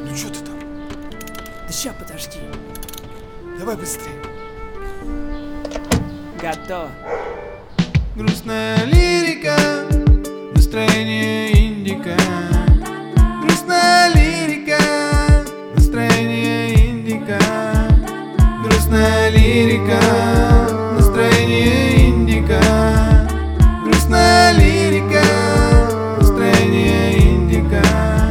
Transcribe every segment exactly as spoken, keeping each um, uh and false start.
Ну что ты там? Да ща, подожди. Давай быстрее. Готово. Грустная лирика, настроение индика. Грустная лирика, настроение индика. Грустная лирика, настроение индика. Грустная лирика, настроение индика.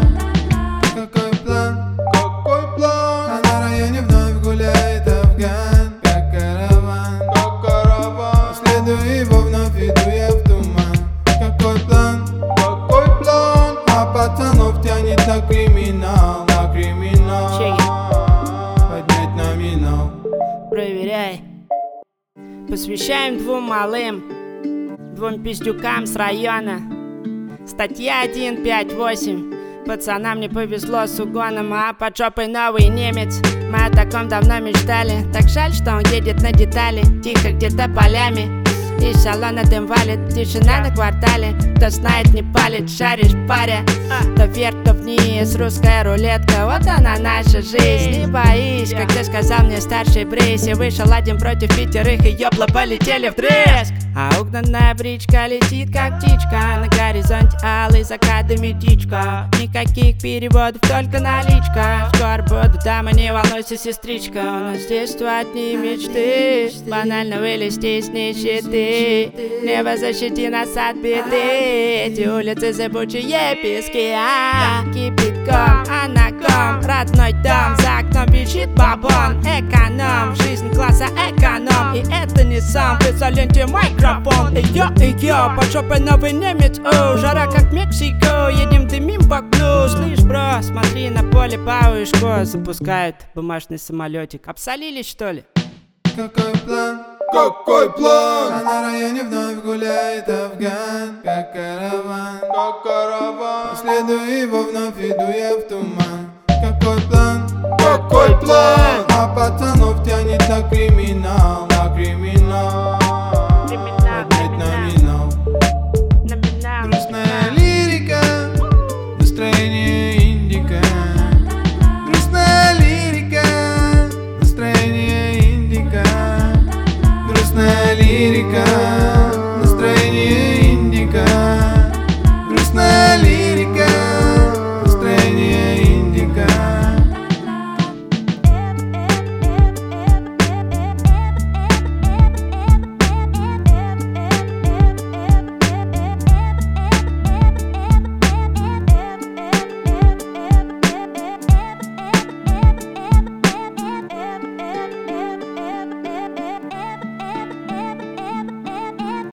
Какой план, какой план? А на районе вновь гуляет Афган, как караван, как караван. Следую его, вновь иду я в туман. Какой план, какой план? А пацанов тянет на криминал, на криминал. Поднять номинал. Проверяй. Посвящаем двум малым, двум пиздюкам с района. Статья один пять восемь. Пацанам не повезло с угоном, а под жопой новый немец. Мы о таком давно мечтали. Так жаль, что он едет на детали. Тихо где-то полями. Из салона дым валит, тишина на квартале. Кто знает, не палит, шаришь паря. То вверх, то вниз, русская рулетка. Вот она наша жизнь, не боись. Как ты сказал мне старший Брейс, я вышел один против пятерых, и ёпла полетели вдрызг. А угнанная бричка летит как птичка. На горизонте алый закат и медичка. Никаких переводов, только наличка. Скоро буду дома, не волнуйся, сестричка. У нас здесь одни мечты, банально вылезти с нищеты. Небо, защити нас от беды. Эти улицы зыбучие пески, а кипятком, а на ком родной дом. За окном бежит бабон, эконом. Жизнь класса эконом, и это не сам. В изоленте микрофон. Эй-йо, эй-йо, под жопой новый немец. О, жара как Мексико, едем дымим по окну. Слышь, бро, смотри на поле бабушку. Запускают бумажный самолетик. Обсолились, что ли? Какой план? Какой план? А на районе вновь гуляет Афган, как караван, как караван. Следую его, вновь иду я в туман. Какой план? Какой план? А пацанов тянет на криминал.